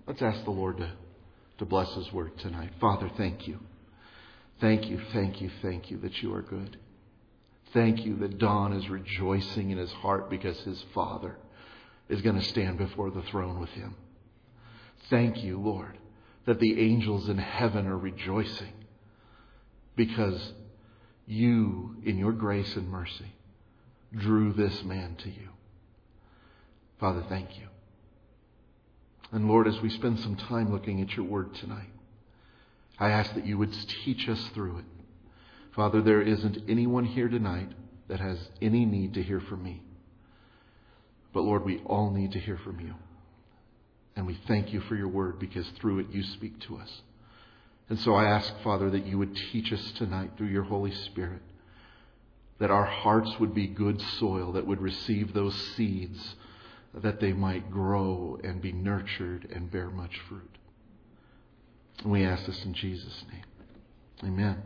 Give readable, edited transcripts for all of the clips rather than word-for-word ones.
Let's ask the Lord to bless His word tonight. Father, thank you. Thank you, thank you, thank you that you are good. Thank you that Don is rejoicing in his heart because his Father is going to stand before the throne with him. Thank you, Lord, that the angels in heaven are rejoicing because you, in your grace and mercy, drew this man to you. Father, thank you. And Lord, as we spend some time looking at your word tonight, I ask that you would teach us through it. Father, there isn't anyone here tonight that has any need to hear from me. But Lord, we all need to hear from you. And we thank you for your word because through it you speak to us. And so I ask, Father, that you would teach us tonight through your Holy Spirit, that our hearts would be good soil that would receive those seeds, that they might grow and be nurtured and bear much fruit. And we ask this in Jesus' name. Amen.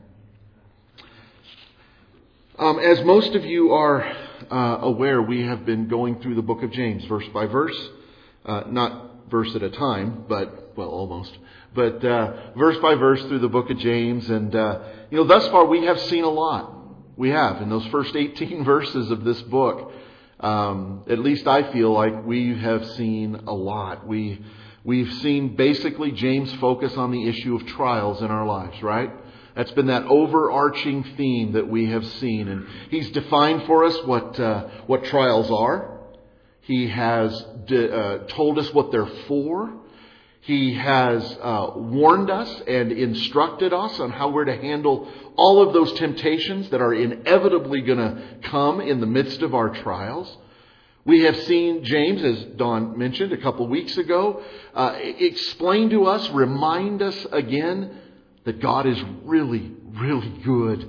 As most of you are aware, we have been going through the book of James, verse by verse. Not verse at a time, but, well, almost. But verse by verse through the book of James. And, thus far we have seen a lot. We have. In those first 18 verses of this book, at least I feel like we have seen a lot. We've seen basically James focus on the issue of trials in our lives, right? That's been that overarching theme that we have seen. And he's defined for us what trials are. He has told us what they're for. He has warned us and instructed us on how we're to handle all of those temptations that are inevitably going to come in the midst of our trials. We have seen James, as Don mentioned a couple weeks ago, explain to us, remind us again that God is really, really good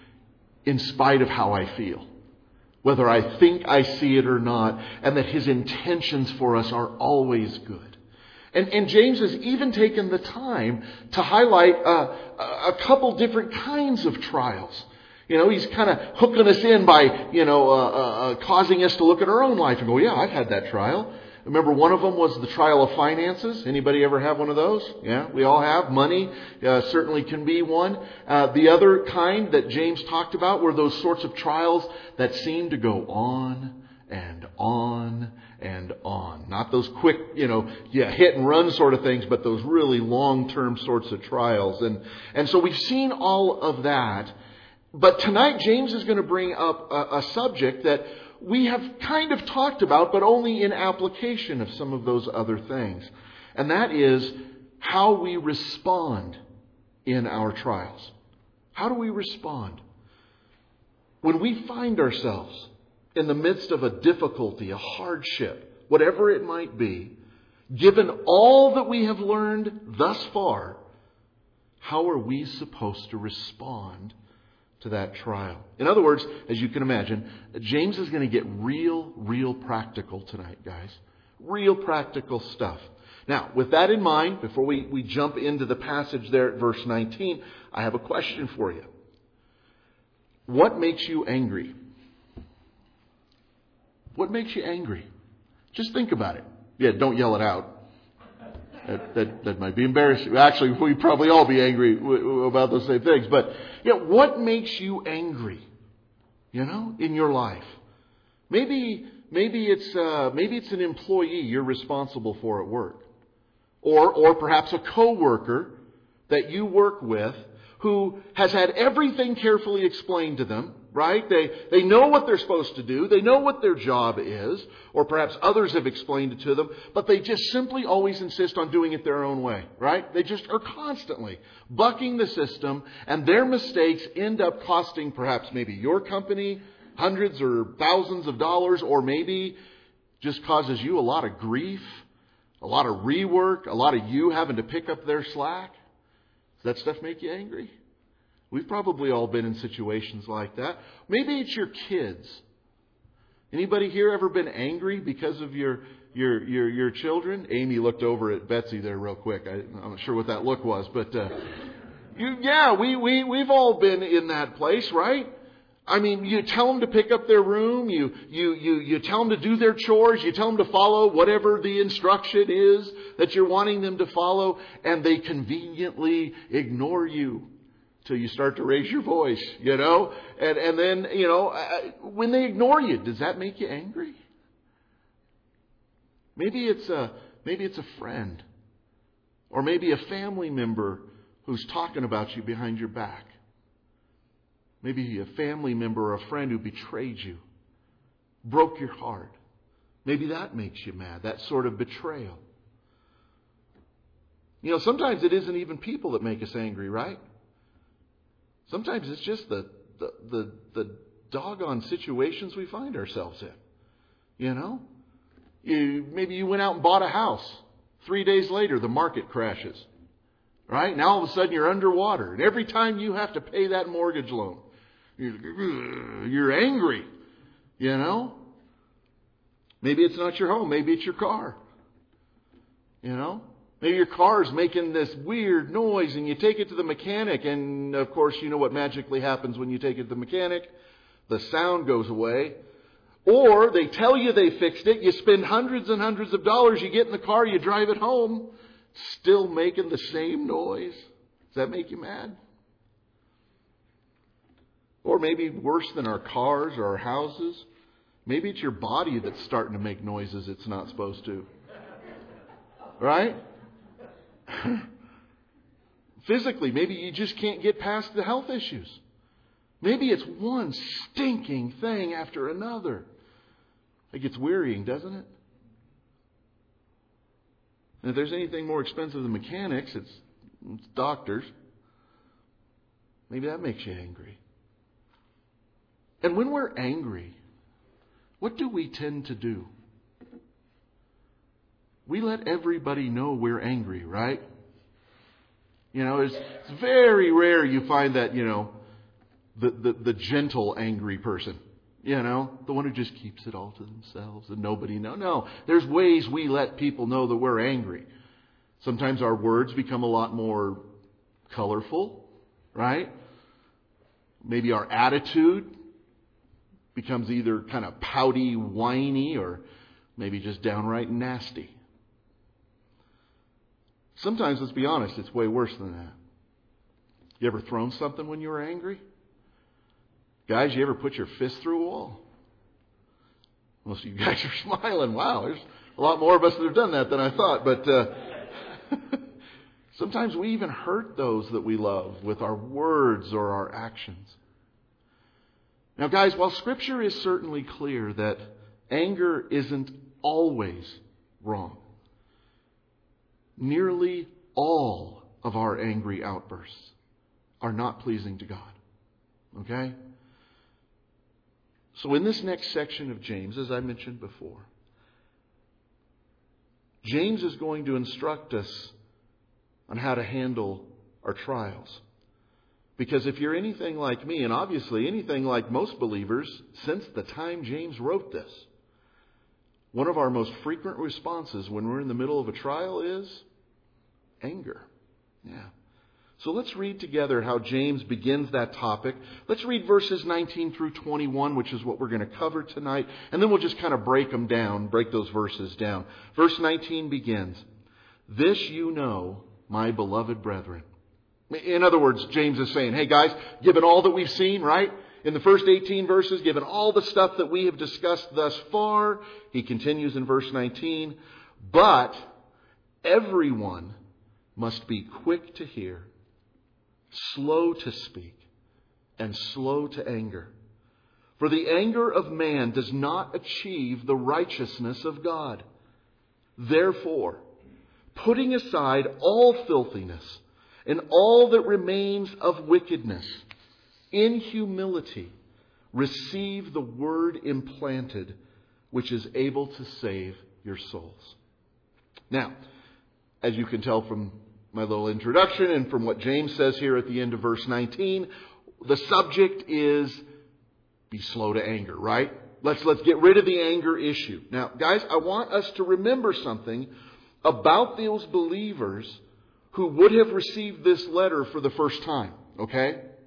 in spite of how I feel. Whether I think I see it or not, and that His intentions for us are always good. And James has even taken the time to highlight a couple different kinds of trials. He's kind of hooking us in by, causing us to look at our own life and go, yeah, I've had that trial. Remember, one of them was the trial of finances. Anybody ever have one of those? Yeah, we all have. Money certainly can be one. The other kind that James talked about were those sorts of trials that seem to go on and on and on. Not those quick, hit and run sort of things, but those really long-term sorts of trials. And so we've seen all of that. But tonight, James is going to bring up a subject that we have kind of talked about, but only in application of some of those other things. And that is how we respond in our trials. How do we respond? When we find ourselves in the midst of a difficulty, a hardship, whatever it might be, given all that we have learned thus far, how are we supposed to respond to that trial? In other words, as you can imagine, James is going to get real practical tonight, guys. Real practical stuff. Now, with that in mind, before we jump into the passage there at verse 19, I have a question for you. What makes you angry? What makes you angry? Just think about it. Yeah, don't yell it out. That might be embarrassing. Actually, we'd probably all be angry about those same things. But what makes you angry? In your life. Maybe it's an employee you're responsible for at work, or perhaps a coworker that you work with who has had everything carefully explained to them. Right? They know what they're supposed to do. They know what their job is. Or perhaps others have explained it to them. But they just simply always insist on doing it their own way. Right? They just are constantly bucking the system. And their mistakes end up costing perhaps maybe your company hundreds or thousands of dollars. Or maybe just causes you a lot of grief, a lot of rework, a lot of you having to pick up their slack. Does that stuff make you angry? We've probably all been in situations like that. Maybe it's your kids. Anybody here ever been angry because of your children? Amy looked over at Betsy there real quick. I'm not sure what that look was, but we've all been in that place, right? I mean, you tell them to pick up their room, you tell them to do their chores, you tell them to follow whatever the instruction is that you're wanting them to follow, and they conveniently ignore you till you start to raise your voice, And then, when they ignore you, does that make you angry? Maybe it's a friend, or maybe a family member who's talking about you behind your back. Maybe a family member or a friend who betrayed you, broke your heart. Maybe that makes you mad, that sort of betrayal. Sometimes it isn't even people that make us angry, right? Sometimes it's just the doggone situations we find ourselves in. Maybe you went out and bought a house. 3 days later, the market crashes. Right? Now all of a sudden you're underwater. And every time you have to pay that mortgage loan, you're angry. Maybe it's not your home. Maybe it's your car. Maybe your car's making this weird noise and you take it to the mechanic. And of course, you know what magically happens when you take it to the mechanic? The sound goes away. Or they tell you they fixed it. You spend hundreds and hundreds of dollars. You get in the car, you drive it home. Still making the same noise. Does that make you mad? Or maybe worse than our cars or our houses, maybe it's your body that's starting to make noises it's not supposed to. Right? Physically, maybe you just can't get past the health issues. Maybe it's one stinking thing after another. It gets wearying, doesn't it? And if there's anything more expensive than mechanics, it's doctors. Maybe that makes you angry. And when we're angry, what do we tend to do? We let everybody know we're angry, right? It's very rare you find that, the gentle angry person. The one who just keeps it all to themselves and nobody knows. No, there's ways we let people know that we're angry. Sometimes our words become a lot more colorful, right? Maybe our attitude becomes either kind of pouty, whiny, or maybe just downright nasty. Sometimes, let's be honest, it's way worse than that. You ever thrown something when you were angry? Guys, you ever put your fist through a wall? Most of you guys are smiling. Wow, there's a lot more of us that have done that than I thought. But sometimes we even hurt those that we love with our words or our actions. Now, guys, while Scripture is certainly clear that anger isn't always wrong, nearly all of our angry outbursts are not pleasing to God. Okay? So in this next section of James, as I mentioned before, James is going to instruct us on how to handle our trials. Because if you're anything like me, and obviously anything like most believers, since the time James wrote this, one of our most frequent responses when we're in the middle of a trial is anger. Yeah. So let's read together how James begins that topic. Let's read verses 19 through 21, which is what we're going to cover tonight. And then we'll just kind of break those verses down. Verse 19 begins, "This you know, my beloved brethren." In other words, James is saying, hey guys, given all that we've seen, right? In the first 18 verses, given all the stuff that we have discussed thus far, he continues in verse 19, "But everyone must be quick to hear, slow to speak, and slow to anger. For the anger of man does not achieve the righteousness of God. Therefore, putting aside all filthiness and all that remains of wickedness, in humility receive the word implanted, which is able to save your souls." Now, as you can tell from my little introduction and from what James says here at the end of verse 19, the subject is be slow to anger, right? Let's get rid of the anger issue. Now, guys, I want us to remember something about those believers who would have received this letter for the first time, okay?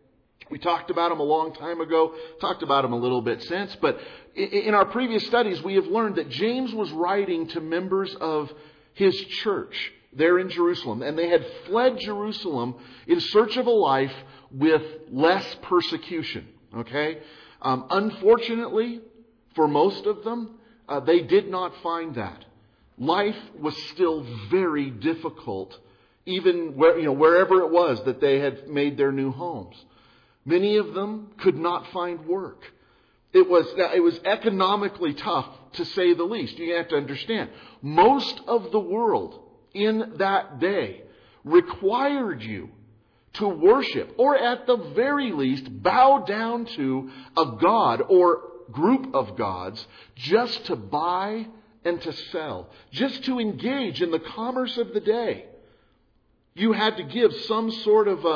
We talked about them a long time ago, talked about them a little bit since, but in our previous studies we have learned that James was writing to members of his church there in Jerusalem, and they had fled Jerusalem in search of a life with less persecution. Okay? Unfortunately, for most of them, they did not find that. Life was still very difficult, even wherever it was that they had made their new homes. Many of them could not find work. It was economically tough, to say the least. You have to understand, most of the world in that day required you to worship, or at the very least bow down to a god or group of gods, just to buy and to sell, just to engage in the commerce of the day. You had to give some sort of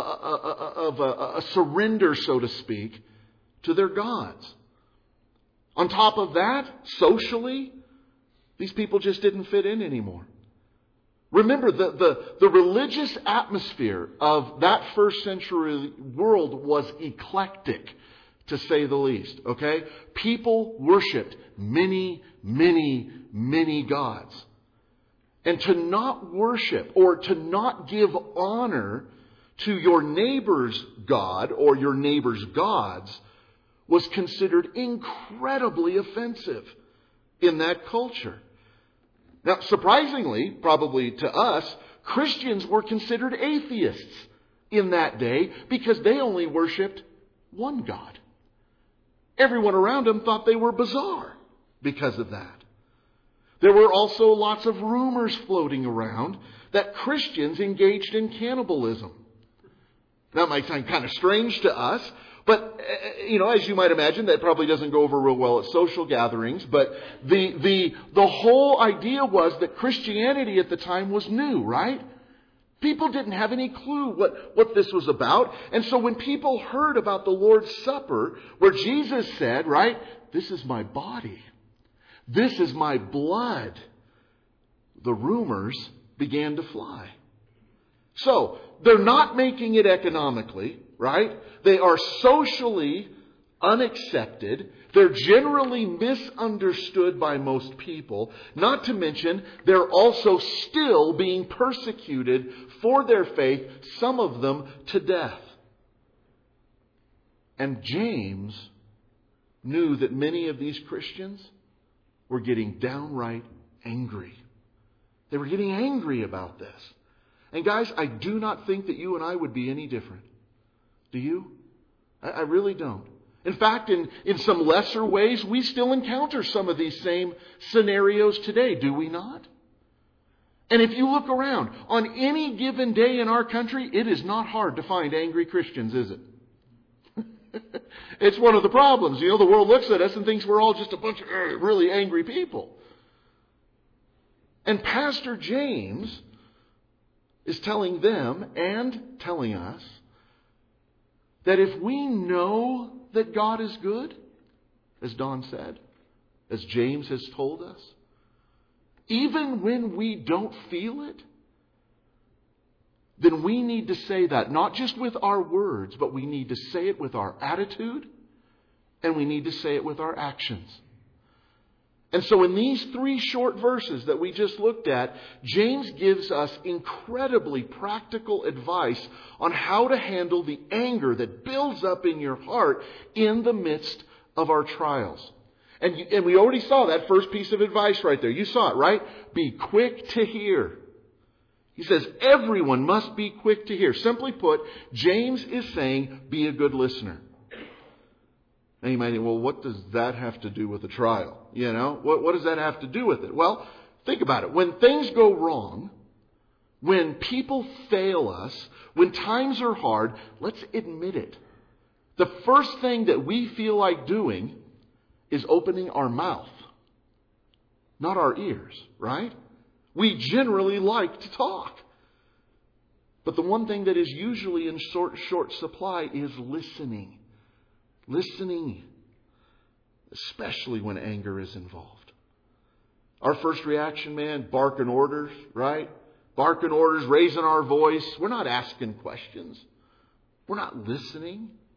a surrender, so to speak, to their gods. On top of that, socially, these people just didn't fit in anymore. Remember, the religious atmosphere of that first century world was eclectic, to say the least. Okay? People worshipped many, many, many gods. And to not worship or to not give honor to your neighbor's God or your neighbor's gods was considered incredibly offensive in that culture. Now, surprisingly, probably to us, Christians were considered atheists in that day because they only worshipped one God. Everyone around them thought they were bizarre because of that. There were also lots of rumors floating around that Christians engaged in cannibalism. That might sound kind of strange to us, but, as you might imagine, that probably doesn't go over real well at social gatherings. But the whole idea was that Christianity at the time was new, right? People didn't have any clue what this was about. And so when people heard about the Lord's Supper, where Jesus said, right, "This is my body. This is my blood," the rumors began to fly. So, they're not making it economically, right? They are socially unaccepted. They're generally misunderstood by most people. Not to mention, they're also still being persecuted for their faith, some of them to death. And James knew that many of these Christians were getting downright angry. They were getting angry about this. And guys, I do not think that you and I would be any different. Do you? I really don't. In fact, in some lesser ways, we still encounter some of these same scenarios today, do we not? And if you look around, on any given day in our country, it is not hard to find angry Christians, is it? It's one of the problems. The world looks at us and thinks we're all just a bunch of really angry people. And Pastor James is telling them and telling us that if we know that God is good, as Don said, as James has told us, even when we don't feel it, then we need to say that, not just with our words, but we need to say it with our attitude, and we need to say it with our actions. And so in these 3 short verses that we just looked at, James gives us incredibly practical advice on how to handle the anger that builds up in your heart in the midst of our trials. And we already saw that first piece of advice right there. You saw it, right? Be quick to hear. He says everyone must be quick to hear. Simply put, James is saying, be a good listener. Now you might think, well, what does that have to do with a trial? What does that have to do with it? Well, think about it. When things go wrong, when people fail us, when times are hard, let's admit it. The first thing that we feel like doing is opening our mouth, not our ears, right? We generally like to talk. But the one thing that is usually in short supply is listening. Listening, especially when anger is involved. Our first reaction, man, barking orders, right? Barking orders, raising our voice. We're not asking questions. We're not listening.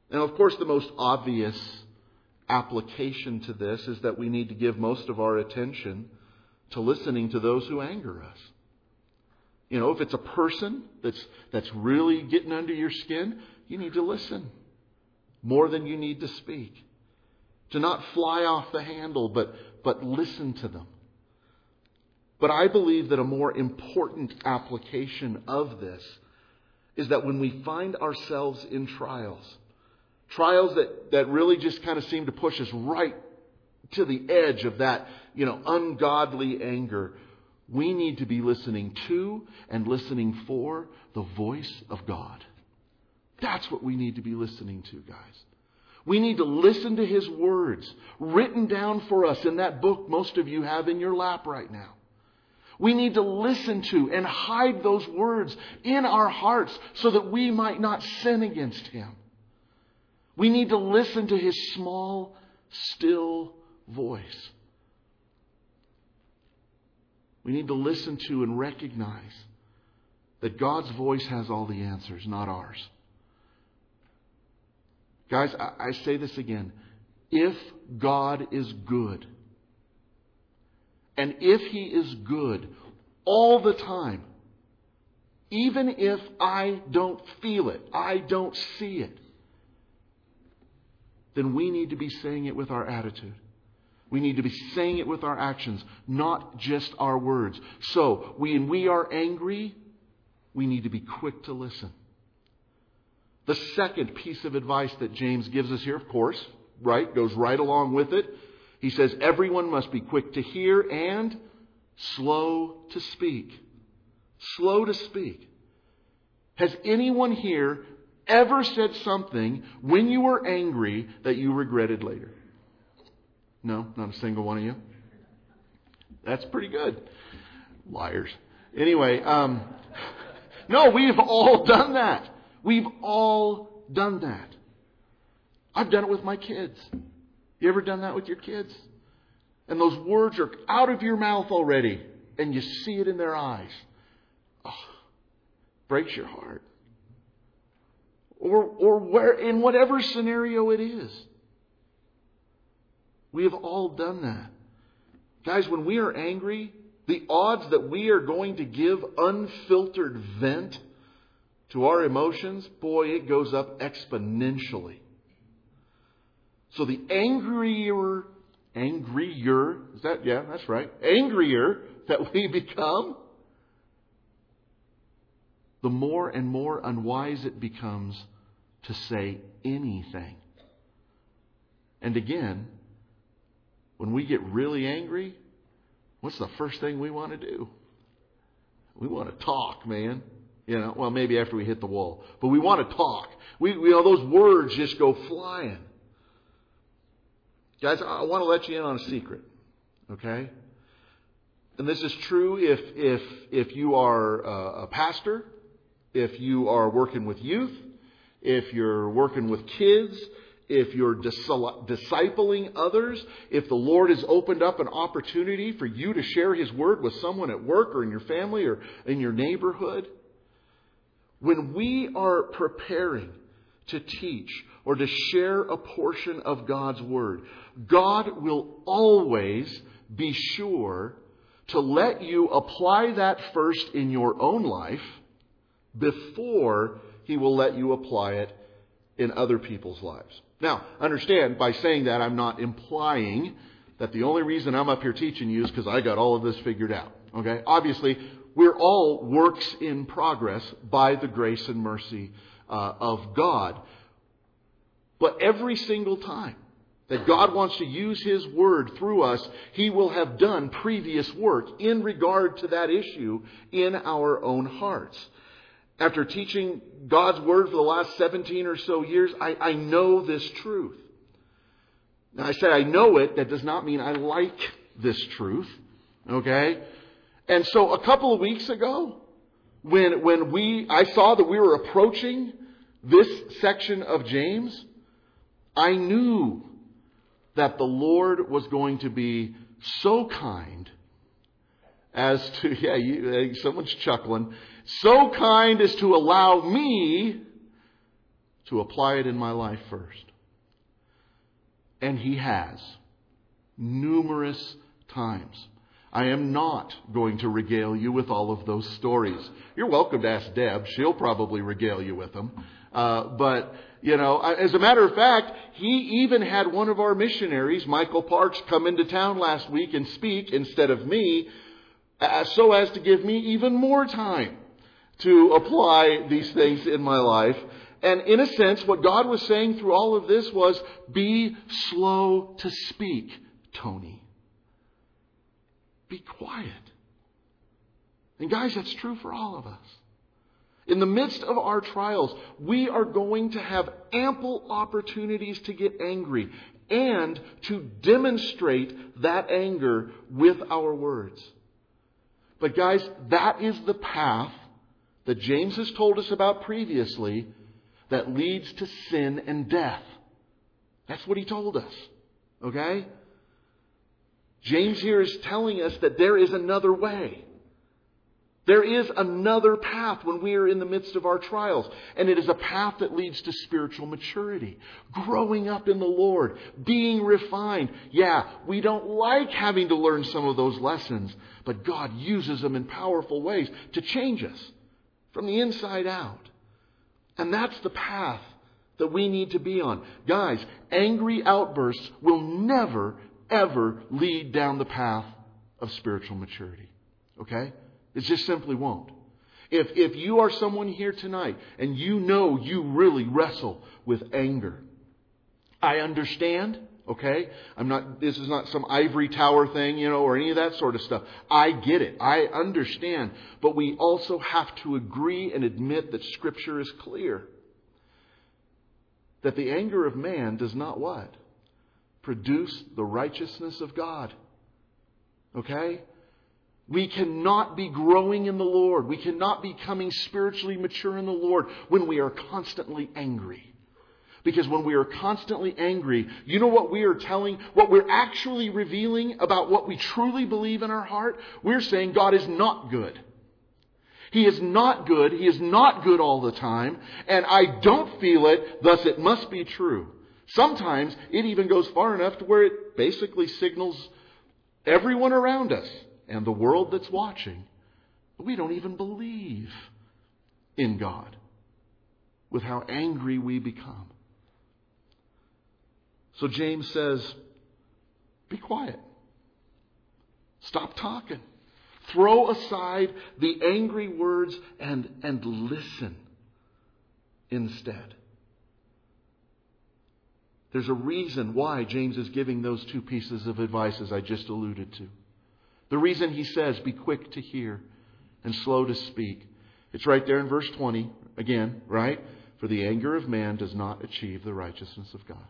Now, of course, the most obvious application to this is that we need to give most of our attention to listening to those who anger us. You know, if it's a person that's really getting under your skin, you need to listen more than you need to speak. To not fly off the handle, but listen to them. But I believe that a more important application of this is that when we find ourselves in trials that really just kind of seem to push us right to the edge of that, ungodly anger, we need to be listening to and listening for the voice of God. That's what we need to be listening to, guys. We need to listen to His words written down for us in that book most of you have in your lap right now. We need to listen to and hide those words in our hearts so that we might not sin against Him. We need to listen to His small, still voice. We need to listen to and recognize that God's voice has all the answers, not ours. Guys, I say this again. If God is good, and if He is good all the time, even if I don't feel it, I don't see it, then we need to be saying it with our attitude. We need to be saying it with our actions, not just our words. So, when we are angry, we need to be quick to listen. The second piece of advice that James gives us here, of course, goes right along with it. He says, everyone must be quick to hear and slow to speak. Slow to speak. Has anyone here ever said something when you were angry that you regretted later? No, not a single one of you. That's pretty good. Liars. Anyway, no, we've all done that. We've all done that. I've done it with my kids. You ever done that with your kids? And those words are out of your mouth already, and you see it in their eyes. Oh, breaks your heart. Or where, in whatever scenario it is. We have all done that. Guys, when we are angry, the odds that we are going to give unfiltered vent to our emotions, boy, it goes up exponentially. So the angrier, is that, yeah, that's right, angrier that we become, the more and more unwise it becomes to say anything. And again, when we get really angry, what's the first thing we want to do? We want to talk, man. Well, maybe after we hit the wall. But we want to talk. Those words just go flying. Guys, I want to let you in on a secret. Okay? And this is true if you are a pastor, if you are working with youth, if you're working with kids, if you're discipling others, if the Lord has opened up an opportunity for you to share His Word with someone at work or in your family or in your neighborhood. When we are preparing to teach or to share a portion of God's Word, God will always be sure to let you apply that first in your own life before He will let you apply it in other people's lives. Now, understand, by saying that, I'm not implying that the only reason I'm up here teaching you is because I got all of this figured out. Okay? Obviously, we're all works in progress by the grace and mercy of God. But every single time that God wants to use His Word through us, He will have done previous work in regard to that issue in our own hearts. After teaching God's Word for the last 17 or so years, I know this truth. Now, I say I know it. That does not mean I like this truth. Okay? And so a couple of weeks ago, when I saw that we were approaching this section of James, I knew that the Lord was going to be so kind as to, someone's chuckling, so kind as to allow me to apply it in my life first. And He has. Numerous times. I am not going to regale you with all of those stories. You're welcome to ask Deb. She'll probably regale you with them. But, as a matter of fact, he even had one of our missionaries, Michael Parks, come into town last week and speak instead of me, so as to give me even more time to apply these things in my life. And in a sense, what God was saying through all of this was, be slow to speak, Tony. Be quiet. And guys, that's true for all of us. In the midst of our trials, we are going to have ample opportunities to get angry and to demonstrate that anger with our words. But guys, that is the path that James has told us about previously that leads to sin and death. That's what he told us. Okay? James here is telling us that there is another way. There is another path when we are in the midst of our trials. And it is a path that leads to spiritual maturity. Growing up in the Lord. Being refined. Yeah, we don't like having to learn some of those lessons. But God uses them in powerful ways to change us from the inside out. And that's the path that we need to be on. Guys, angry outbursts will never, ever lead down the path of spiritual maturity. Okay? It just simply won't. If you are someone here tonight and you know you really wrestle with anger, I understand, okay? This is not some ivory tower thing, or any of that sort of stuff. I get it. I understand. But we also have to agree and admit that Scripture is clear. That the anger of man does not what? Produce the righteousness of God. Okay? We cannot be growing in the Lord. We cannot be becoming spiritually mature in the Lord when we are constantly angry. Because when we are constantly angry, you know what what we're actually revealing about what we truly believe in our heart? We're saying God is not good. He is not good. He is not good all the time. And I don't feel it, thus it must be true. Sometimes it even goes far enough to where it basically signals everyone around us and the world that's watching, we don't even believe in God with how angry we become. So James says, be quiet. Stop talking. Throw aside the angry words and listen instead. There's a reason why James is giving those two pieces of advice as I just alluded to. The reason he says, be quick to hear and slow to speak. It's right there in verse 20, again, right? For the anger of man does not achieve the righteousness of God.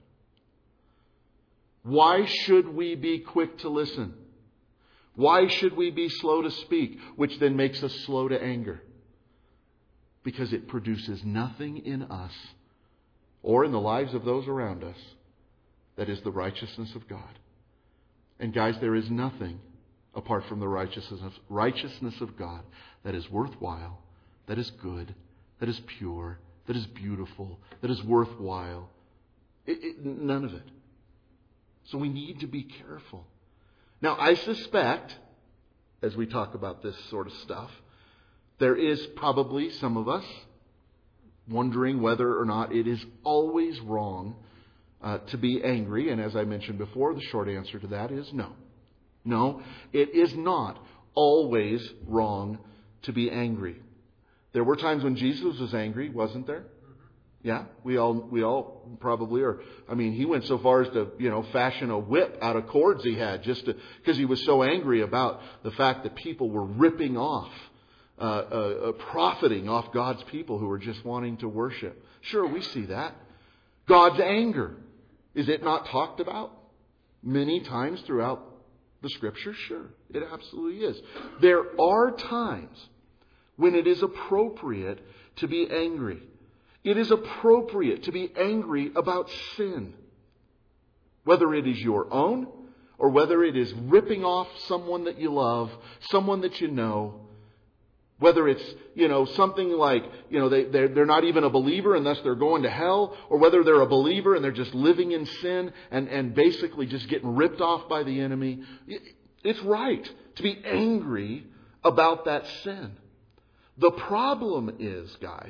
Why should we be quick to listen? Why should we be slow to speak, which then makes us slow to anger? Because it produces nothing in us or in the lives of those around us that is the righteousness of God. And guys, there is nothing apart from the righteousness of God that is worthwhile, that is good, that is pure, that is beautiful, that is worthwhile. None of it. So we need to be careful. Now, I suspect, as we talk about this sort of stuff, there is probably some of us wondering whether or not it is always wrong to be angry. And as I mentioned before, the short answer to that is no. No, it is not always wrong to be angry. There were times when Jesus was angry, wasn't there? Yeah, we all probably are. I mean, he went so far as to, fashion a whip out of cords he had because he was so angry about the fact that people were ripping off, profiting off God's people who were just wanting to worship. Sure, we see that. God's anger. Is it not talked about many times throughout the Scripture? Sure, it absolutely is. There are times when it is appropriate to be angry. It is appropriate to be angry about sin. Whether it is your own or whether it is ripping off someone that you love, someone that you know. Whether it's, something like, they're not even a believer and thus they're going to hell, or whether they're a believer and they're just living in sin and basically just getting ripped off by the enemy. It's right to be angry about that sin. The problem is, guys,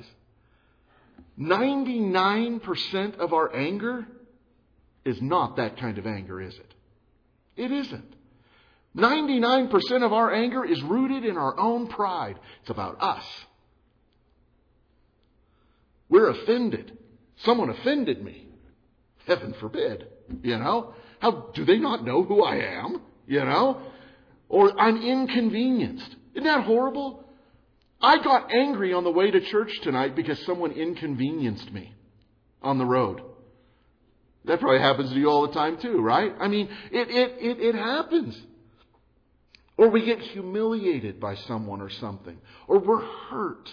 99% of our anger is not that kind of anger, is it? It isn't. 99% of our anger is rooted in our own pride. It's about us. We're offended. Someone offended me. Heaven forbid. How do they not know who I am? Or I'm inconvenienced. Isn't that horrible? I got angry on the way to church tonight because someone inconvenienced me on the road. That probably happens to you all the time too, right? I mean, it happens. Or we get humiliated by someone or something. Or we're hurt.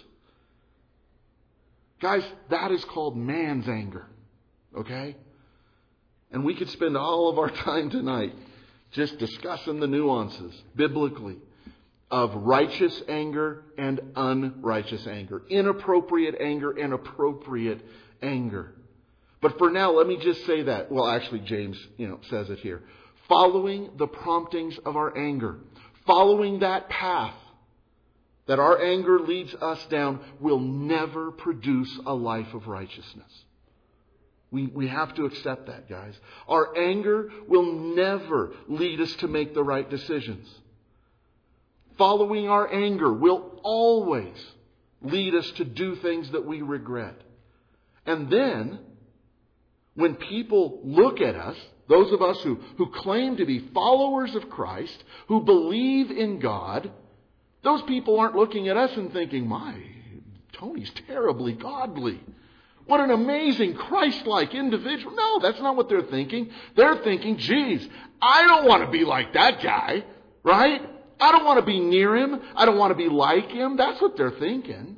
Guys, that is called man's anger. Okay? And we could spend all of our time tonight just discussing the nuances, biblically, of righteous anger and unrighteous anger. Inappropriate anger and appropriate anger. But for now, let me just say that. Well, actually, James, says it here. Following the promptings of our anger. Following that path that our anger leads us down will never produce a life of righteousness. We have to accept that, guys. Our anger will never lead us to make the right decisions. Following our anger will always lead us to do things that we regret. And then, when people look at us, those of us who claim to be followers of Christ, who believe in God, those people aren't looking at us and thinking, my, Tony's terribly godly. What an amazing Christ-like individual. No, that's not what they're thinking. They're thinking, geez, I don't want to be like that guy, right? I don't want to be near him. I don't want to be like him. That's what they're thinking.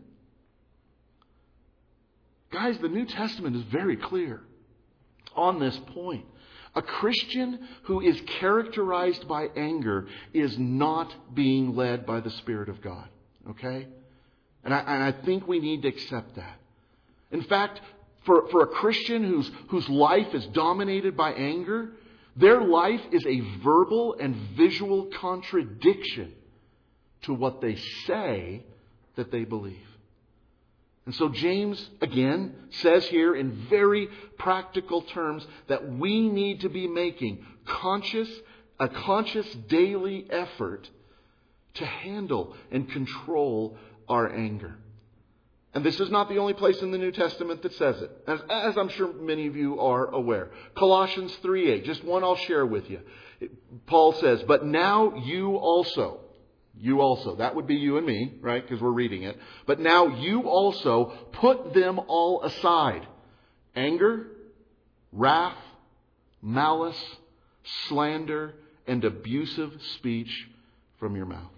Guys, the New Testament is very clear on this point. A Christian who is characterized by anger is not being led by the Spirit of God. Okay? And I think we need to accept that. In fact, for a Christian whose life is dominated by anger, their life is a verbal and visual contradiction to what they say that they believe. And so James, again, says here in very practical terms that we need to be making a conscious daily effort to handle and control our anger. And this is not the only place in the New Testament that says it, as I'm sure many of you are aware. Colossians 3:8, just one I'll share with you. Paul says, but now you also, that would be you and me, right? Because we're reading it. But now you also put them all aside. Anger, wrath, malice, slander, and abusive speech from your mouth.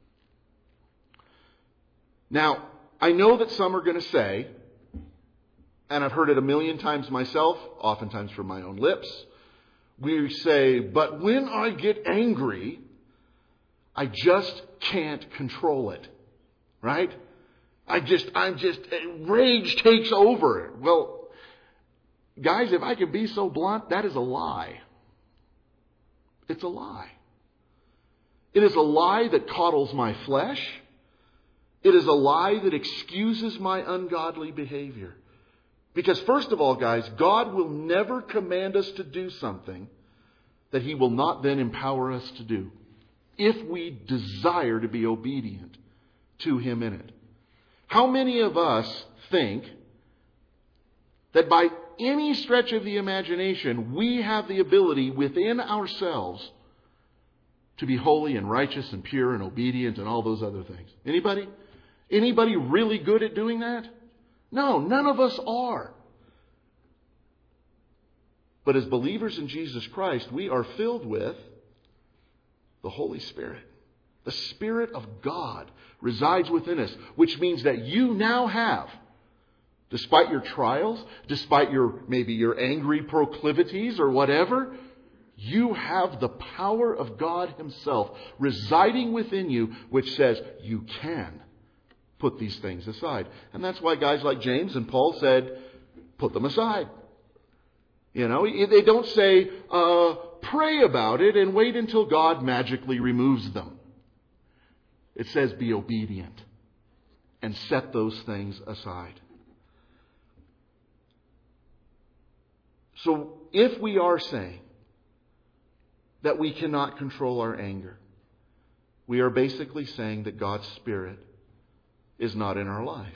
Now, I know that some are going to say, and I've heard it a million times myself, oftentimes from my own lips, we say, but when I get angry, I just can't control it. Right? Rage takes over. Well, guys, if I can be so blunt, that is a lie. It's a lie. It is a lie that coddles my flesh. It is a lie that excuses my ungodly behavior. Because first of all, guys, God will never command us to do something that He will not then empower us to do, if we desire to be obedient to Him in it. How many of us think that by any stretch of the imagination, we have the ability within ourselves to be holy and righteous and pure and obedient and all those other things? Anybody? Anybody really good at doing that? No, none of us are. But as believers in Jesus Christ, we are filled with the Holy Spirit. The Spirit of God resides within us, which means that you now have, despite your trials, despite maybe your angry proclivities or whatever, you have the power of God Himself residing within you, which says you can put these things aside. And that's why guys like James and Paul said, put them aside. You know, they don't say, pray about it and wait until God magically removes them. It says be obedient and set those things aside. So if we are saying that we cannot control our anger, we are basically saying that God's Spirit is not in our life.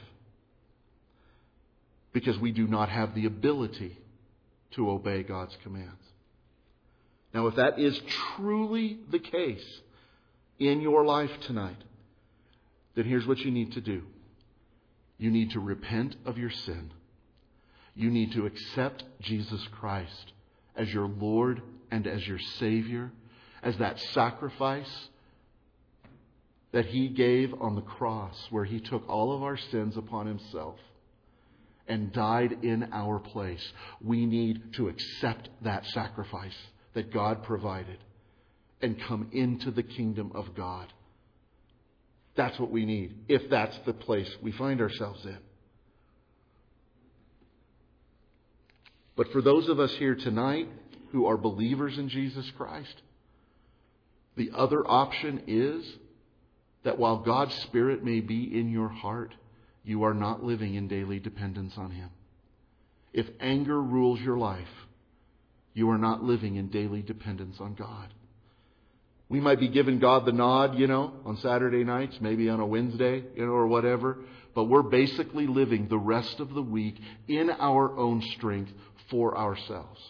Because we do not have the ability to obey God's commands. Now, if that is truly the case in your life tonight, then here's what you need to do. You need to repent of your sin. You need to accept Jesus Christ as your Lord and as your Savior, as that sacrifice that He gave on the cross, where He took all of our sins upon Himself and died in our place. We need to accept that sacrifice that God provided and come into the kingdom of God. That's what we need, if that's the place we find ourselves in. But for those of us here tonight who are believers in Jesus Christ, the other option is that while God's Spirit may be in your heart, you are not living in daily dependence on Him. If anger rules your life, you are not living in daily dependence on God. We might be giving God the nod, on Saturday nights, maybe on a Wednesday, or whatever. But we're basically living the rest of the week in our own strength for ourselves.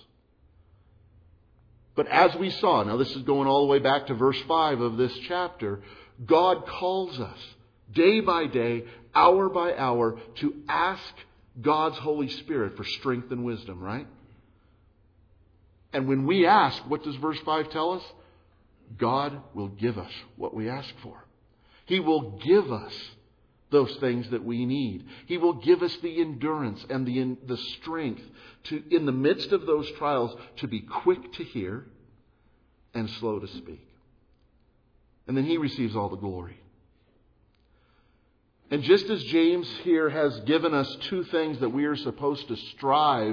But as we saw, now this is going all the way back to verse 5 of this chapter, God calls us day by day, hour by hour, to ask God's Holy Spirit for strength and wisdom, right? And when we ask, what does verse 5 tell us? God will give us what we ask for. He will give us those things that we need. He will give us the endurance and the strength to, in the midst of those trials, to be quick to hear and slow to speak. And then He receives all the glory. And just as James here has given us two things that we are supposed to strive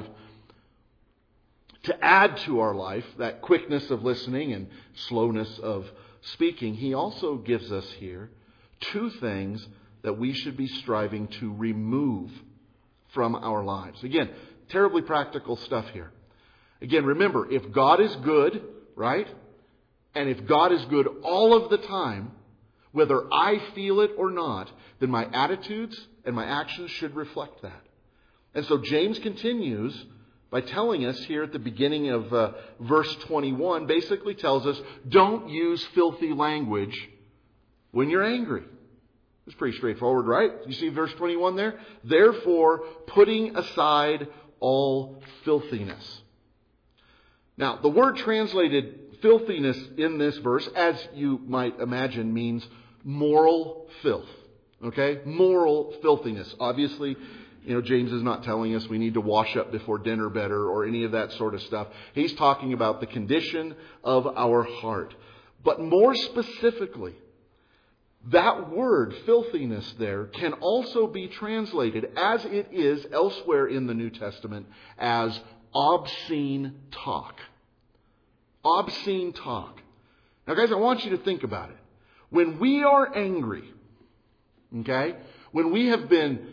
to add to our life, that quickness of listening and slowness of speaking, he also gives us here two things that we should be striving to remove from our lives. Again, terribly practical stuff here. Again, remember, if God is good, right? And if God is good all of the time, whether I feel it or not, then my attitudes and my actions should reflect that. And so James continues by telling us here at the beginning of verse 21, basically tells us, don't use filthy language when you're angry. It's pretty straightforward, right? You see verse 21 there? Therefore, putting aside all filthiness. Now, the word translated filthiness in this verse, as you might imagine, means moral filth. Okay? Moral filthiness. Obviously, James is not telling us we need to wash up before dinner better or any of that sort of stuff. He's talking about the condition of our heart. But more specifically, that word, filthiness, there can also be translated, as it is elsewhere in the New Testament, as obscene talk. Obscene talk. Now, guys, I want you to think about it. When we are angry, okay, when we have been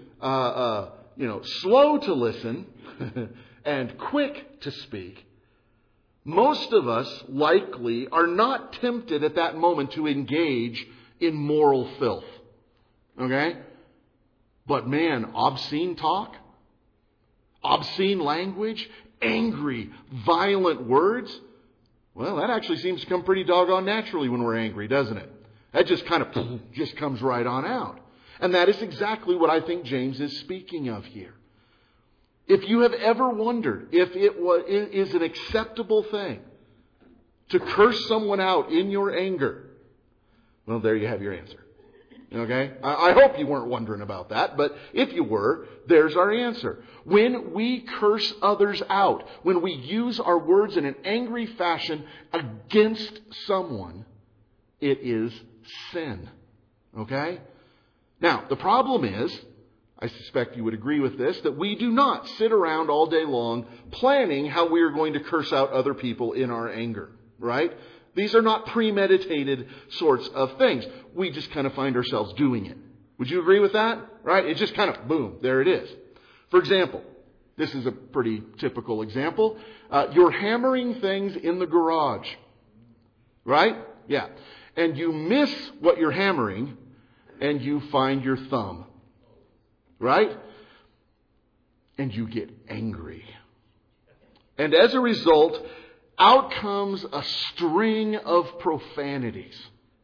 slow to listen and quick to speak, most of us likely are not tempted at that moment to engage in moral filth. Okay? But man, obscene talk, obscene language, angry, violent words, well, that actually seems to come pretty doggone naturally when we're angry, doesn't it? That just kind of just comes right on out. And that is exactly what I think James is speaking of here. If you have ever wondered if it is an acceptable thing to curse someone out in your anger, well, there you have your answer. Okay? I hope you weren't wondering about that, but if you were, there's our answer. When we curse others out, when we use our words in an angry fashion against someone, it is sin. Okay? Now, the problem is, I suspect you would agree with this, that we do not sit around all day long planning how we are going to curse out other people in our anger, right? These are not premeditated sorts of things. We just kind of find ourselves doing it. Would you agree with that? Right? It's just kind of, boom, there it is. For example, this is a pretty typical example. You're hammering things in the garage. Right? Yeah. And you miss what you're hammering and you find your thumb. Right? And you get angry. And as a result, out comes a string of profanities.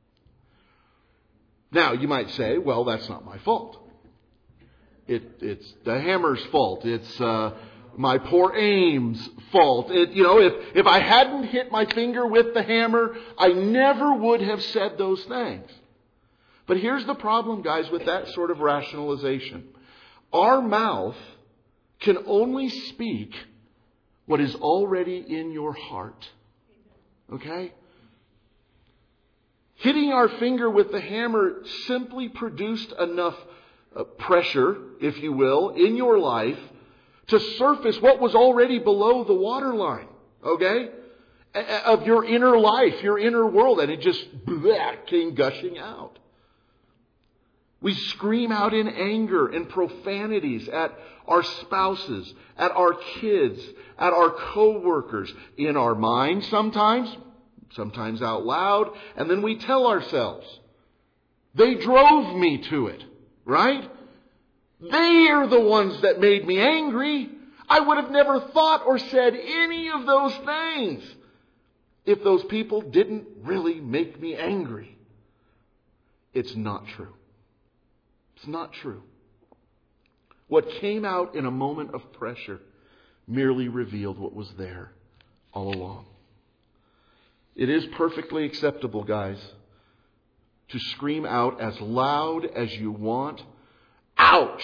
Now, you might say, well, that's not my fault. It's the hammer's fault. It's my poor aim's fault. If I hadn't hit my finger with the hammer, I never would have said those things. But here's the problem, guys, with that sort of rationalization. Our mouth can only speak what is already in your heart. Okay? Hitting our finger with the hammer simply produced enough pressure, if you will, in your life to surface what was already below the waterline. Okay? Of your inner life, your inner world. And it just came gushing out. We scream out in anger and profanities at our spouses, at our kids, at our co-workers, in our mind sometimes out loud, and then we tell ourselves, they drove me to it, right? They are the ones that made me angry. I would have never thought or said any of those things if those people didn't really make me angry. It's not true. It's not true. What came out in a moment of pressure merely revealed what was there all along. It is perfectly acceptable, guys, to scream out as loud as you want, ouch,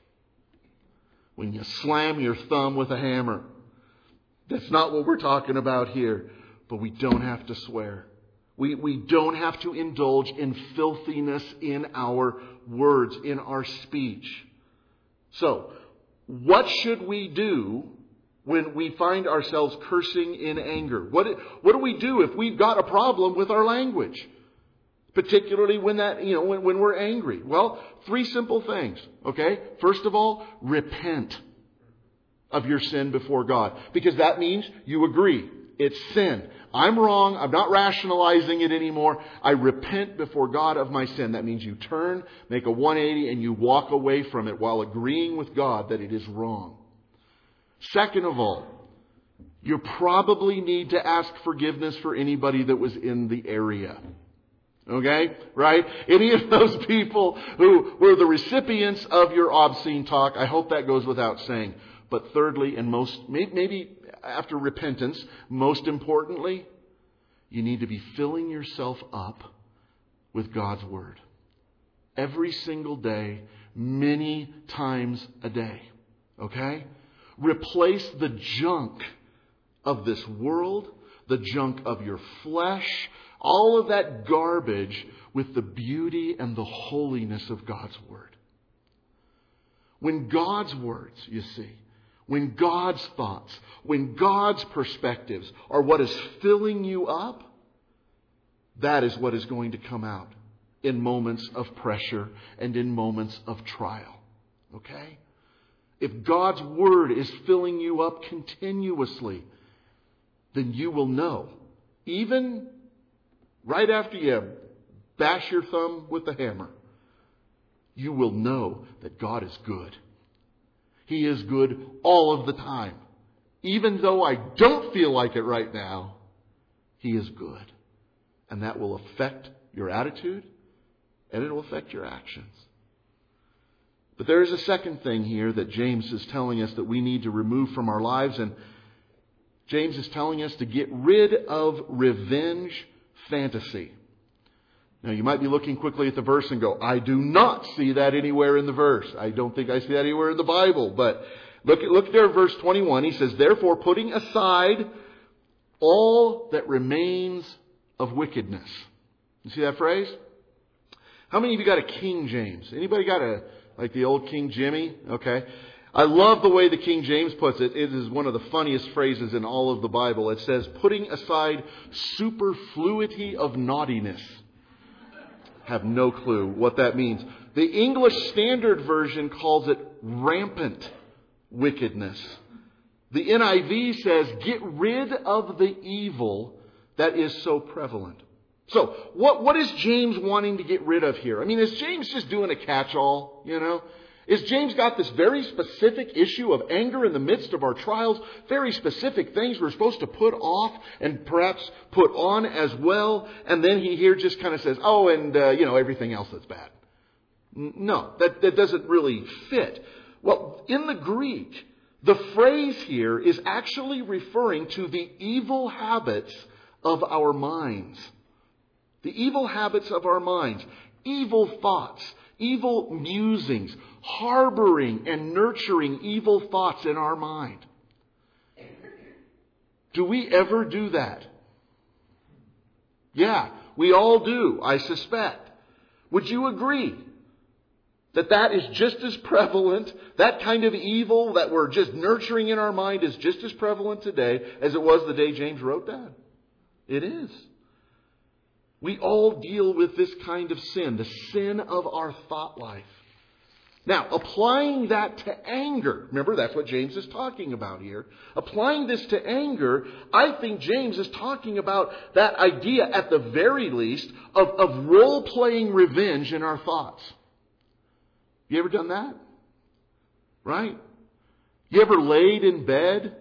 when you slam your thumb with a hammer. That's not what we're talking about here. But we don't have to swear. We don't have to indulge in filthiness in our words, in our speech. So, what should we do when we find ourselves cursing in anger? What do we do if we've got a problem with our language? Particularly when we're angry. Well, 3 simple things. Okay? First of all, repent of your sin before God. Because that means you agree. It's sin. I'm wrong. I'm not rationalizing it anymore. I repent before God of my sin. That means you turn, make a 180, and you walk away from it while agreeing with God that it is wrong. Second of all, you probably need to ask forgiveness for anybody that was in the area. Okay? Right? Any of those people who were the recipients of your obscene talk, I hope that goes without saying. But thirdly, and maybe after repentance, most importantly, you need to be filling yourself up with God's Word. Every single day, many times a day. Okay? Replace the junk of this world, the junk of your flesh, all of that garbage with the beauty and the holiness of God's Word. When God's words, you see, when God's thoughts, when God's perspectives are what is filling you up, that is what is going to come out in moments of pressure and in moments of trial. Okay? If God's Word is filling you up continuously, then you will know, even right after you bash your thumb with the hammer, you will know that God is good. He is good all of the time. Even though I don't feel like it right now, He is good. And that will affect your attitude and it will affect your actions. But there is a second thing here that James is telling us that we need to remove from our lives. And James is telling us to get rid of revenge fantasy. Now, you might be looking quickly at the verse and go, I do not see that anywhere in the verse. I don't think I see that anywhere in the Bible. But look there at verse 21. He says, therefore, putting aside all that remains of wickedness. You see that phrase? How many of you got a King James? Anybody got like the old King Jimmy? Okay. I love the way the King James puts it. It is one of the funniest phrases in all of the Bible. It says, putting aside superfluity of naughtiness. Have no clue what that means. The English Standard Version calls it rampant wickedness. The NIV says, get rid of the evil that is so prevalent. So, what is James wanting to get rid of here? I mean, is James just doing a catch-all, you know? Is James got this very specific issue of anger in the midst of our trials, very specific things we're supposed to put off and perhaps put on as well, and then he here just kind of says, oh, and, everything else that's bad. No, that doesn't really fit. Well, in the Greek, the phrase here is actually referring to the evil habits of our minds. The evil habits of our minds, evil thoughts, evil musings, harboring and nurturing evil thoughts in our mind. Do we ever do that? Yeah, we all do, I suspect. Would you agree that is just as prevalent, that kind of evil that we're just nurturing in our mind is just as prevalent today as it was the day James wrote that? It is. We all deal with this kind of sin, the sin of our thought life. Now, applying that to anger, remember that's what James is talking about here. Applying this to anger, I think James is talking about that idea at the very least of role-playing revenge in our thoughts. You ever done that? Right? You ever laid in bed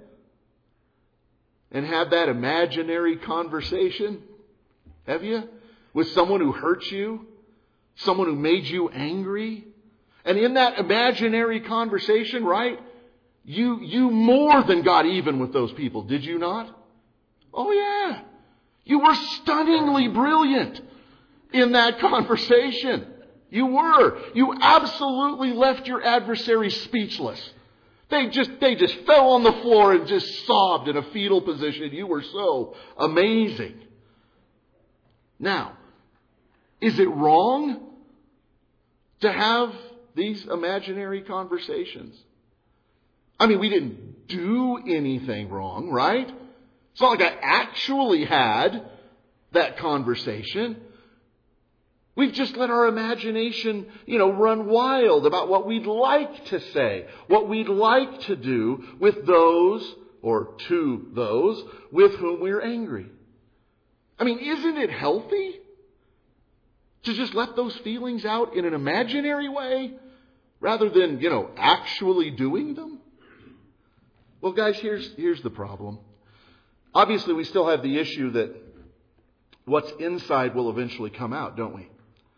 and had that imaginary conversation? Have you? With someone who hurt you? Someone who made you angry? And in that imaginary conversation, right? You more than got even with those people, did you not? Oh yeah. You were stunningly brilliant in that conversation. You were. You absolutely left your adversary speechless. They just fell on the floor and just sobbed in a fetal position. You were so amazing. Now, is it wrong to have these imaginary conversations? I mean, we didn't do anything wrong, right? It's not like I actually had that conversation. We've just let our imagination, run wild about what we'd like to say, what we'd like to do with those, or to those, with whom we're angry. I mean, isn't it healthy to just let those feelings out in an imaginary way rather than, actually doing them? Well, guys, here's the problem. Obviously, we still have the issue that what's inside will eventually come out, don't we?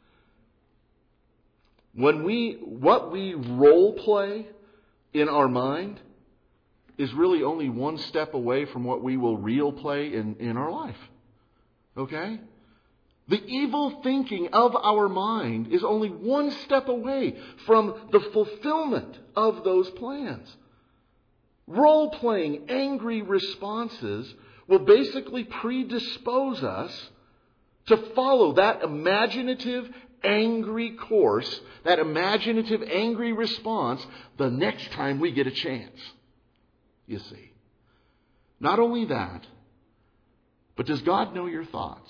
What we role play in our mind is really only one step away from what we will real play in our life. Okay? The evil thinking of our mind is only one step away from the fulfillment of those plans. Role-playing angry responses will basically predispose us to follow that imaginative angry course, that imaginative angry response the next time we get a chance. You see. Not only that, but does God know your thoughts?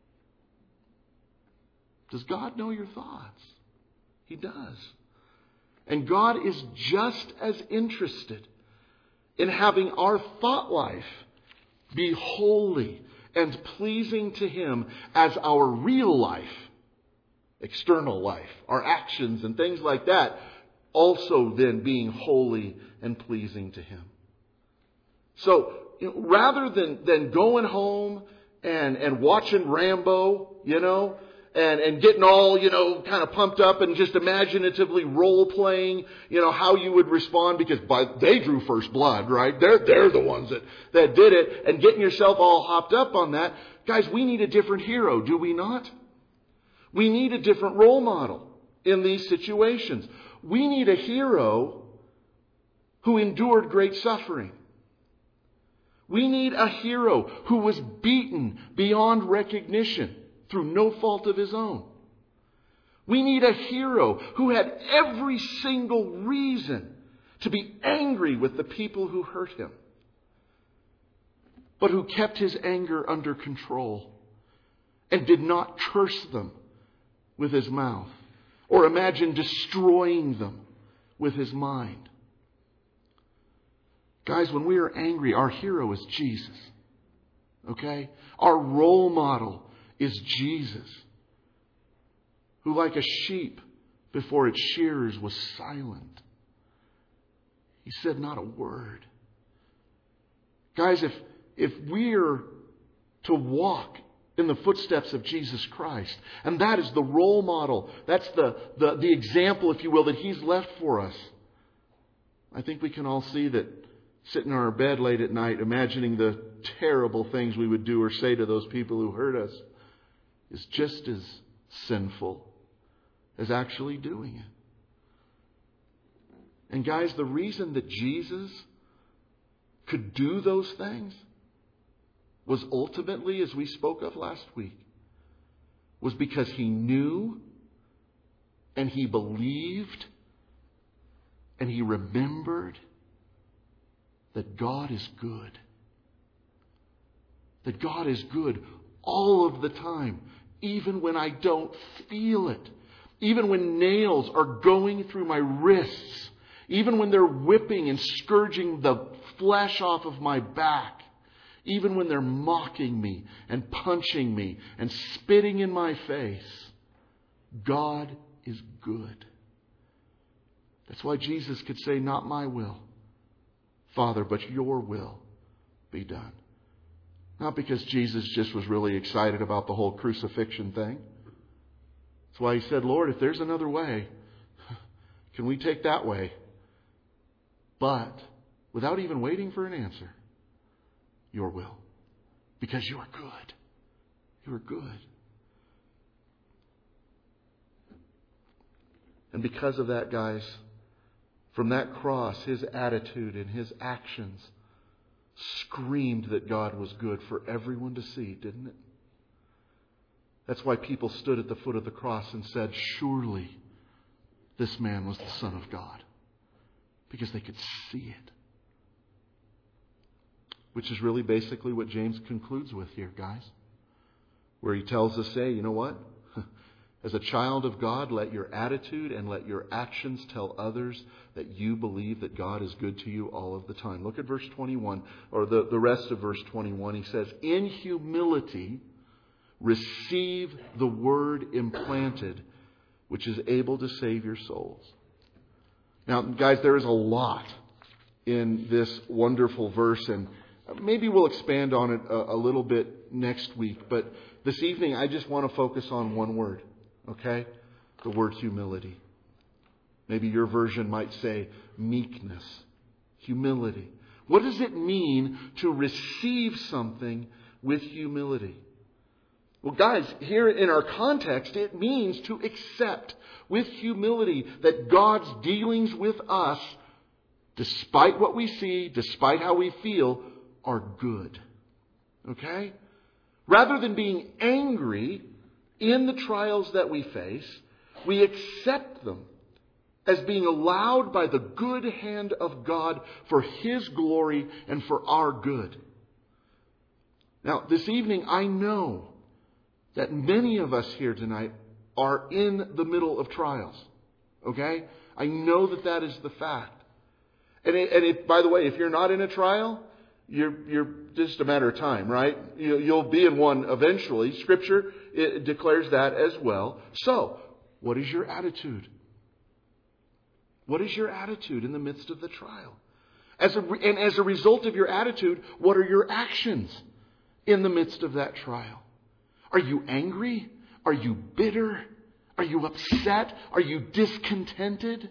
Does God know your thoughts? He does. And God is just as interested in having our thought life be holy and pleasing to Him as our real life, external life, our actions and things like that, also then being holy and pleasing to Him. So, rather than going home and watching Rambo, and getting all, kind of pumped up and just imaginatively role-playing, how you would respond because they drew first blood, right? They're the ones that did it, and getting yourself all hopped up on that. Guys, we need a different hero, do we not? We need a different role model in these situations. We need a hero who endured great suffering. We need a hero who was beaten beyond recognition through no fault of his own. We need a hero who had every single reason to be angry with the people who hurt him, but who kept his anger under control and did not curse them with his mouth or imagine destroying them with his mind. Guys, when we are angry, our hero is Jesus. Okay? Our role model is Jesus, who like a sheep before its shearers was silent. He said not a word. Guys, if we're to walk in the footsteps of Jesus Christ, and that is the role model, that's the example, if you will, that He's left for us, I think we can all see that sitting in our bed late at night, imagining the terrible things we would do or say to those people who hurt us, is just as sinful as actually doing it. And guys, the reason that Jesus could do those things was ultimately, as we spoke of last week, was because He knew and He believed and He remembered that God is good. That God is good all of the time, even when I don't feel it. Even when nails are going through my wrists. Even when they're whipping and scourging the flesh off of my back. Even when they're mocking me and punching me and spitting in my face. God is good. That's why Jesus could say, not my will, Father, but your will be done. Not because Jesus just was really excited about the whole crucifixion thing. That's why He said, Lord, if there's another way, can we take that way? But without even waiting for an answer, your will. Because you are good. You are good. And because of that, guys, from that cross, His attitude and His actions screamed that God was good for everyone to see, didn't it? That's why people stood at the foot of the cross and said, surely this man was the Son of God. Because they could see it. Which is really basically what James concludes with here, guys. Where he tells us, say, you know what? As a child of God, let your attitude and let your actions tell others that you believe that God is good to you all of the time. Look at verse 21, or the rest of verse 21. He says, in humility, receive the word implanted, which is able to save your souls. Now, guys, there is a lot in this wonderful verse, and maybe we'll expand on it a little bit next week. But this evening, I just want to focus on one word, okay? The word humility. Maybe your version might say meekness, humility. What does it mean to receive something with humility? Well, guys, here in our context, it means to accept with humility that God's dealings with us, despite what we see, despite how we feel, are good. Okay? Rather than being angry in the trials that we face, we accept them as being allowed by the good hand of God for His glory and for our good. Now, this evening, I know that many of us here tonight are in the middle of trials. Okay? I know that is the fact. And by the way, if you're not in a trial, you're just a matter of time, right? You'll be in one eventually. Scripture it declares that as well. So, what is your attitude? What is your attitude in the midst of the trial? As a result of your attitude, what are your actions in the midst of that trial? Are you angry? Are you bitter? Are you upset? Are you discontented?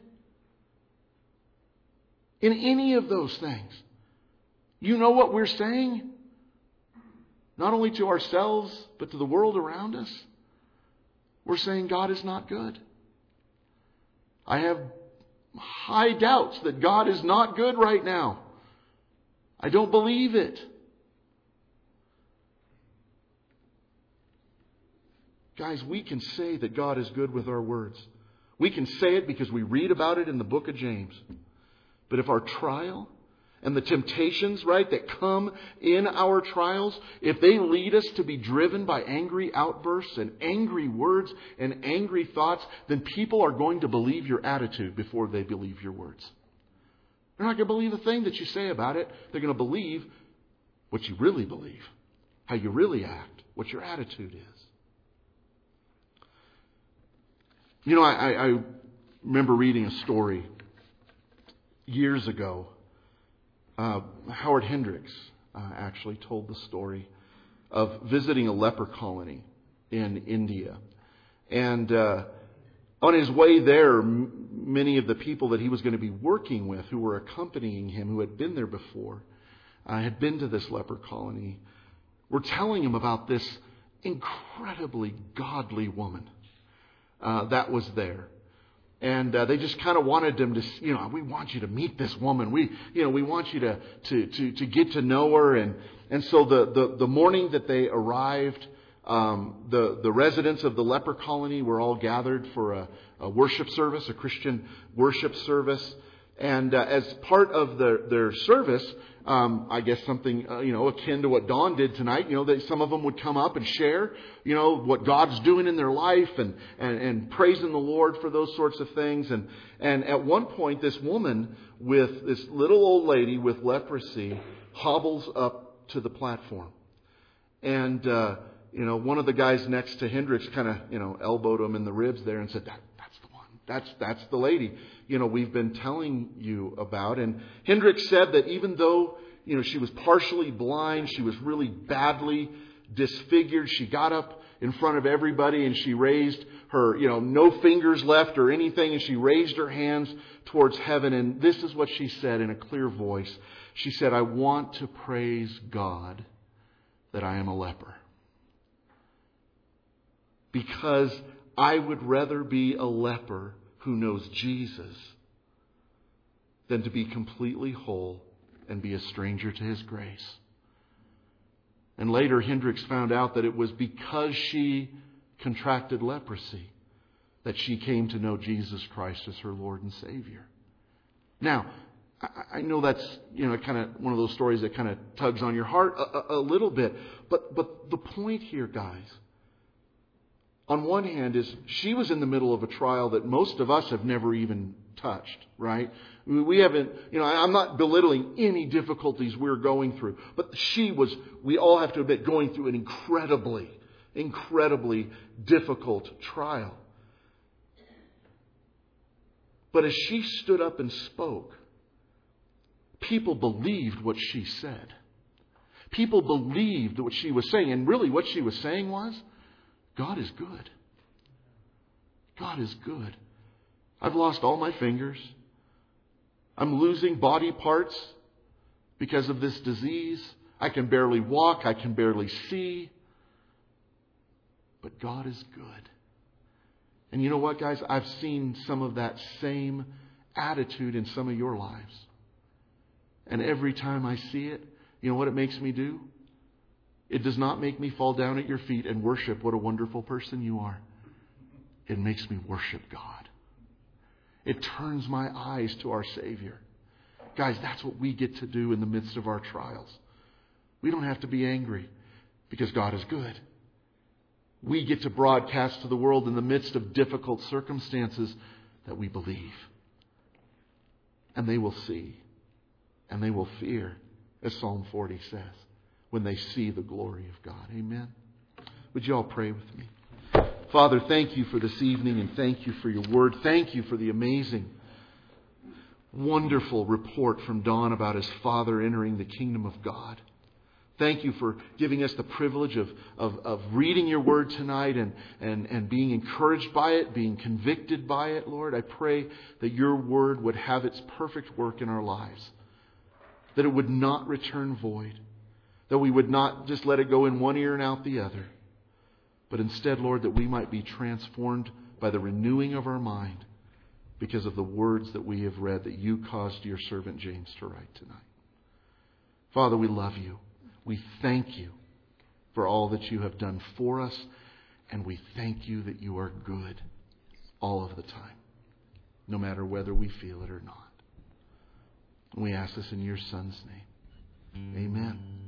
In any of those things, you know what we're saying? Not only to ourselves, but to the world around us. We're saying God is not good. I have high doubts that God is not good right now. I don't believe it. Guys, we can say that God is good with our words. We can say it because we read about it in the book of James. But if our trial and the temptations, right, that come in our trials, if they lead us to be driven by angry outbursts and angry words and angry thoughts, then people are going to believe your attitude before they believe your words. They're not going to believe a thing that you say about it. They're going to believe what you really believe, how you really act, what your attitude is. You know, I remember reading a story years ago. Howard Hendricks actually told the story of visiting a leper colony in India. And on his way there, many of the people that he was going to be working with, who were accompanying him, who had been there before, had been to this leper colony, were telling him about this incredibly godly woman that was there. And they just kind of wanted them to, we want you to meet this woman. We want you to get to know her. And so the morning that they arrived, the residents of the leper colony were all gathered for a worship service, a Christian worship service. And as part of their service, I guess something akin to what Dawn did tonight. That some of them would come up and share, what God's doing in their life and praising the Lord for those sorts of things. And at one point, this woman with this little old lady with leprosy hobbles up to the platform, and one of the guys next to Hendricks kind of elbowed him in the ribs there and said, "That's the one. That's the lady we've been telling you about." And Hendricks said that even though she was partially blind, she was really badly disfigured. She got up in front of everybody and she raised her, no fingers left or anything, and she raised her hands towards heaven. And this is what she said in a clear voice. She said, "I want to praise God that I am a leper, because I would rather be a leper who knows Jesus than to be completely whole and be a stranger to His grace." And later, Hendricks found out that it was because she contracted leprosy that she came to know Jesus Christ as her Lord and Savior. Now, I know that's kind of one of those stories that kind of tugs on your heart a little bit, but the point here, guys, on one hand is she was in the middle of a trial that most of us have never even touched, right? We haven't, I'm not belittling any difficulties we're going through, but she was, we all have to admit, going through an incredibly difficult trial. But as she stood up and spoke, people believed what she said. People believed what she was saying. And really what she was saying was, God is good. God is good. I've lost all my fingers. I'm losing body parts because of this disease. I can barely walk. I can barely see. But God is good. And you know what, guys? I've seen some of that same attitude in some of your lives. And every time I see it, you know what it makes me do? It does not make me fall down at your feet and worship what a wonderful person you are. It makes me worship God. It turns my eyes to our Savior. Guys, that's what we get to do in the midst of our trials. We don't have to be angry because God is good. We get to broadcast to the world in the midst of difficult circumstances that we believe. And they will see. And they will fear, as Psalm 40 says, when they see the glory of God. Amen. Would you all pray with me? Father, thank you for this evening, and thank you for your word. Thank you for the amazing, wonderful report from Don about his father entering the kingdom of God. Thank you for giving us the privilege of reading your word tonight and being encouraged by it, being convicted by it, Lord. I pray that your word would have its perfect work in our lives, that it would not return void, that we would not just let it go in one ear and out the other, but instead, Lord, that we might be transformed by the renewing of our mind because of the words that we have read that you caused your servant James to write tonight. Father, we love you. We thank you for all that you have done for us And we thank you that you are good all of the time, no matter whether we feel it or not. We ask this in your Son's name. Amen.